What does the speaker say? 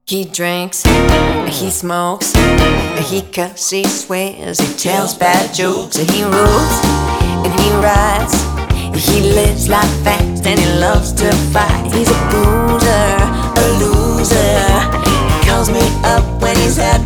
He drinks, he smokes, he curses, he swears, he tells bad jokes, and he rules, and he rides. He lives life fast and he loves to fight. He's a boozer, a loser. He calls me up when he's had